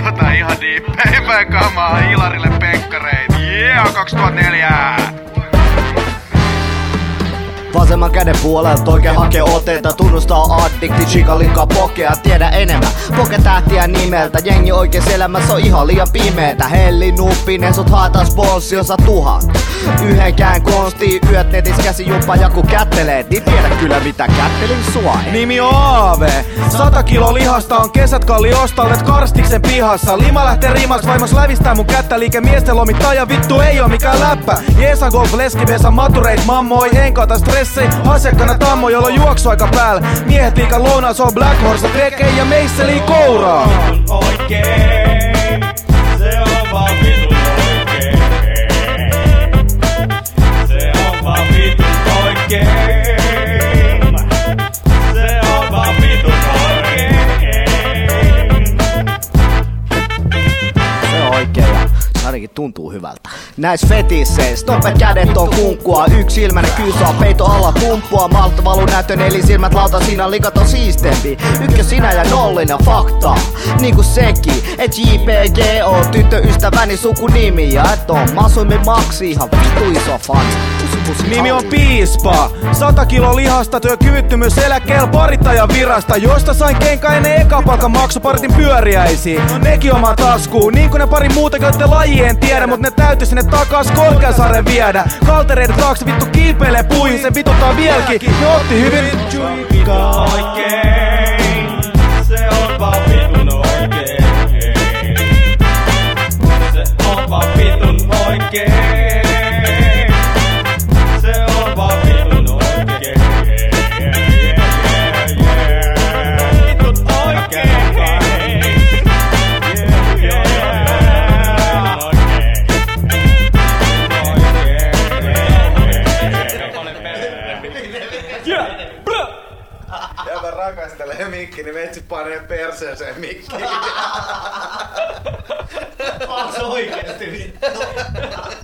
Tää ihan diippeimpää kamaa Hilarille penkkareit. Yeah, 2004! Vasemman käden puolelta oikein hakee otteita. Tunnustaa addikti, chikalinkaa pokea. Tiedä enemmän, poketähtiä nimeltä. Jengi oikees elämässä on ihan liian pimeetä. Helli nuppinen, sut haetaan sponssiosa 1000. Yhdenkään konsti, yöt netis käsi jumpa ja kun kätteleet, niin tiedä kyllä mitä kättelin sua. Nimi on Aave, 100 kilo lihasta on kesät kalli ostallet karstiksen pihassa. Lima lähtee riimaks, vaimos lävistää mun kättä. Liike miesten lomittaa ja vittu ei oo mikään läppä. Jeesa golf, leskivesa, matureit, mammoi, enkata stressei. Asiakkana tammo, jolla on juoksuaika päällä. Miehet liikan lounaas on Black Horse, trekei ja meisseli kouraa. Oikein, se on vaan vitun oikein. Se on vaan vitun oikein. Se on vaan vitun oikein. Se on oikein ja se ainakin tuntuu hyvältä. Näis fetisseis, nopeat kädet on kunkkua. Yksi ilmänen kyysä on peito alla pumppua. Malta valu näytön eli silmät lauta, siinä likat on siistempi. Ykkös sinä ja nollina fakta. Niinku sekin, et JPG on tyttöystäväni sukunimi. Ja et on Masumi Maxi ihan vitu iso fans. Nimi on Piispa, 100 kilo lihasta, työkyvyttömyys eläkkeellä parittajan virasta. Josta sain kenkä ennen eka palkan maksuparitin pyöriäisiin. No nekin omaan taskuun, niin kuin ne pari muutakin, jotte laji en tiedä. Mut ne täytyy sinne takas Korkeasaaren viedä. Kaltereiden taakse vittu kiipeilee puihin, se vituttaa vieläkin. Ne otti hyvin Oikein, se on vaan vitun oikein. Se on vaan vitun oikein. Ja mä rakastelee mikki, niin metsi panee perseeseen mikkiin. Se oikeesti vittu.